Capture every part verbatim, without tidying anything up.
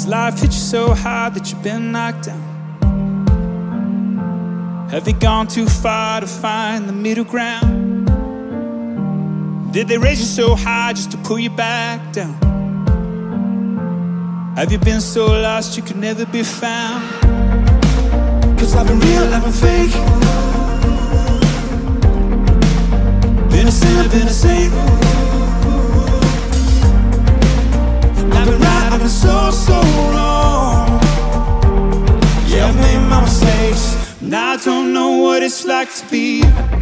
life hit you so hard that you've been knocked down? Have you gone too far to find the middle ground? Did they raise you so high just to pull you back down? Have you been so lost you could never be found? Cause I've been real, I've been fake. Been a sinner, been a saint. I've been right, I've been so, so wrong. Yeah, I've made my mistakes, and I don't know what it's like to be.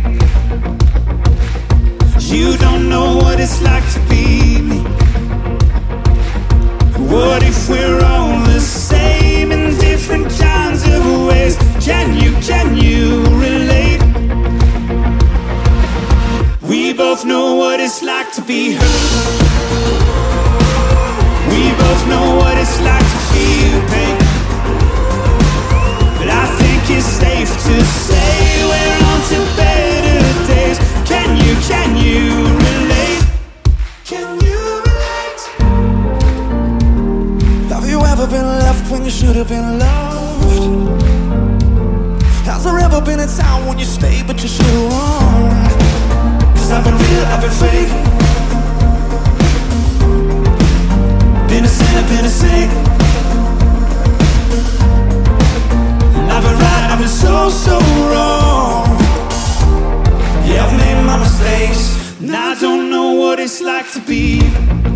You don't know what it's like to be me. What if we're all the same in different kinds of ways? Can you, can you relate? We both know what it's like to be hurt. We both know what it's like to feel pain. But I think it's safe to say we're on to better days. Can you, can you relate? Can you relate? Have you ever been left when you should have been loved? Has there ever been a time when you stayed but you should have run? Cause I've been real, I've been fake. Been a sinner, been a saint. And I've been right, I've been so, so wrong. Yeah, I've made my mistakes, and I don't know what it's like to be